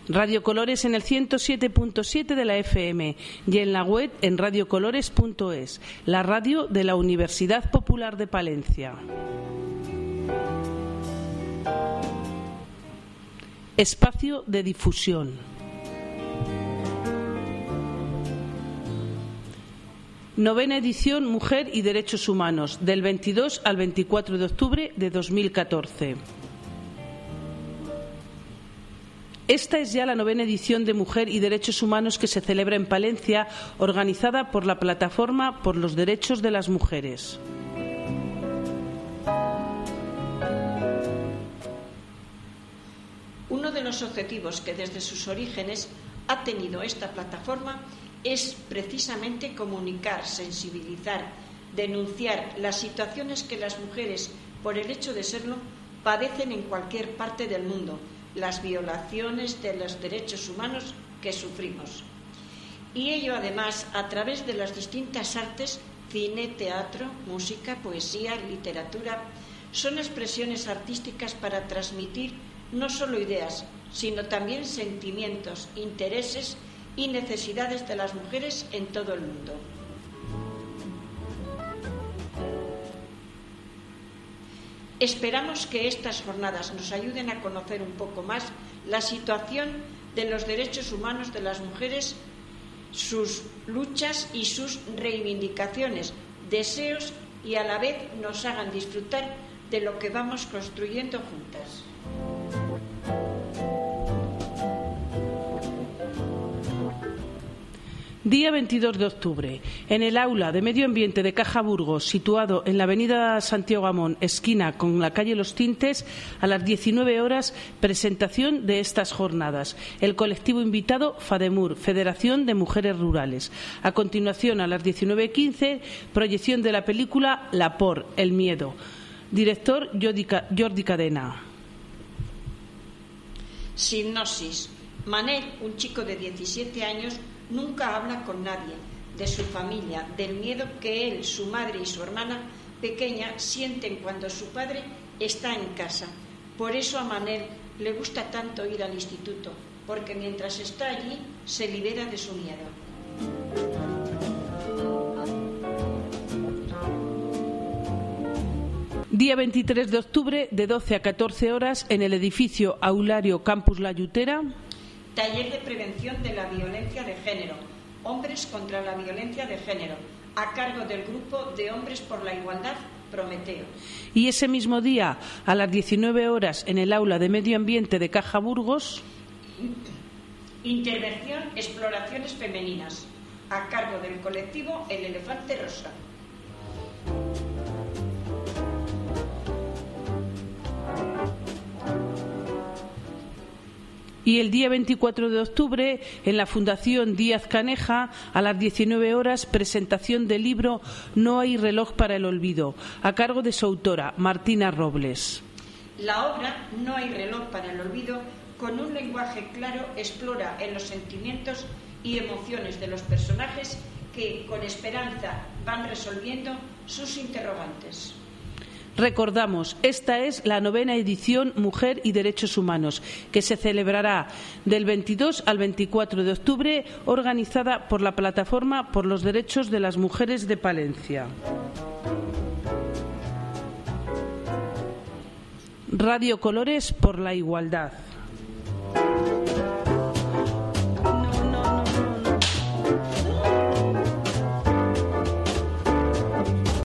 Radio Colores en el 107.7 de la FM y en la web en radiocolores.es, la radio de la Universidad Popular de Palencia. Espacio de difusión. Novena edición Mujer y Derechos Humanos, del 22 al 24 de octubre de 2014. Esta es ya la novena edición de Mujer y Derechos Humanos que se celebra en Palencia, organizada por la Plataforma por los Derechos de las Mujeres. Uno de los objetivos que desde sus orígenes ha tenido esta plataforma es precisamente comunicar, sensibilizar, denunciar las situaciones que las mujeres, por el hecho de serlo, padecen en cualquier parte del mundo, las violaciones de los derechos humanos que sufrimos. Y ello, además, a través de las distintas artes, cine, teatro, música, poesía, literatura, son expresiones artísticas para transmitir no solo ideas, sino también sentimientos, intereses y necesidades de las mujeres en todo el mundo. Esperamos que estas jornadas nos ayuden a conocer un poco más la situación de los derechos humanos de las mujeres, sus luchas y sus reivindicaciones, deseos, y a la vez nos hagan disfrutar de lo que vamos construyendo juntas. Día 22 de octubre, en el aula de Medio Ambiente de Caja Burgos, situado en la avenida Santiago Amón, esquina con la calle Los Tintes, a las 19 horas, presentación de estas jornadas. El colectivo invitado, FADEMUR, Federación de Mujeres Rurales. A continuación, a las 19:15, proyección de la película La Por, el miedo. Director Jordi Cadena. Sinopsis. Manel, un chico de 17 años, nunca habla con nadie, de su familia, del miedo que él, su madre y su hermana pequeña sienten cuando su padre está en casa. Por eso a Manel le gusta tanto ir al instituto, porque mientras está allí se libera de su miedo. Día 23 de octubre, de 12 a 14 horas, en el edificio Aulario Campus La Yutera. Taller de prevención de la violencia de género, Hombres contra la violencia de género, a cargo del Grupo de Hombres por la Igualdad, Prometeo. Y ese mismo día, a las 19 horas, en el aula de Medio Ambiente de Caja Burgos. Intervención, exploraciones femeninas, a cargo del colectivo El Elefante Rosa. Y el día 24 de octubre, en la Fundación Díaz Caneja, a las 19 horas, presentación del libro No hay reloj para el olvido, a cargo de su autora, Martina Robles. La obra No hay reloj para el olvido, con un lenguaje claro, explora en los sentimientos y emociones de los personajes que, con esperanza, van resolviendo sus interrogantes. Recordamos, esta es la novena edición Mujer y Derechos Humanos, que se celebrará del 22 al 24 de octubre, organizada por la Plataforma por los Derechos de las Mujeres de Palencia. Radio Colores por la Igualdad.